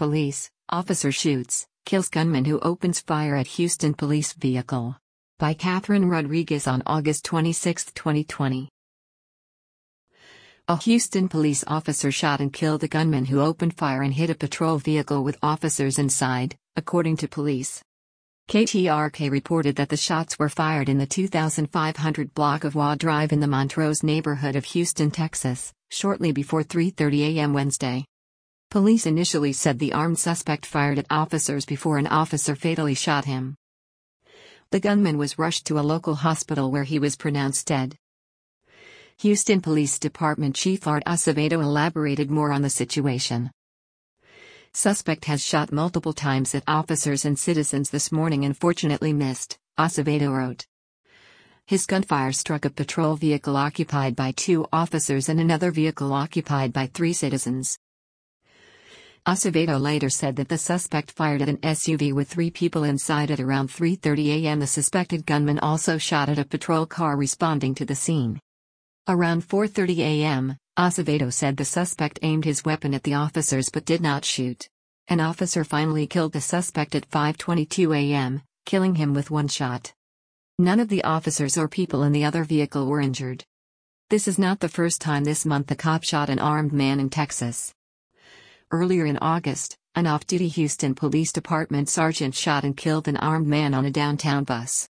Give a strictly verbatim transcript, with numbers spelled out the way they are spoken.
Police, officer shoots, kills gunman who opens fire at Houston police vehicle. By Catherine Rodriguez on August twenty-sixth, twenty twenty. A Houston police officer shot and killed a gunman who opened fire and hit a patrol vehicle with officers inside, according to police. K T R K reported that the shots were fired in the two thousand five hundred block of Waugh Drive in the Montrose neighborhood of Houston, Texas, shortly before three thirty a m Wednesday. Police initially said the armed suspect fired at officers before an officer fatally shot him. The gunman was rushed to a local hospital where he was pronounced dead. Houston Police Department Chief Art Acevedo elaborated more on the situation. Suspect has shot multiple times at officers and citizens this morning and fortunately missed, Acevedo wrote. His gunfire struck a patrol vehicle occupied by two officers and another vehicle occupied by three citizens. Acevedo later said that the suspect fired at an S U V with three people inside at around three thirty a m The suspected gunman also shot at a patrol car responding to the scene. Around four thirty a m, Acevedo said the suspect aimed his weapon at the officers but did not shoot. An officer finally killed the suspect at five twenty-two a m, killing him with one shot. None of the officers or people in the other vehicle were injured. This is not the first time this month a cop shot an armed man in Texas. Earlier in August, an off-duty Houston Police Department sergeant shot and killed an armed man on a downtown bus.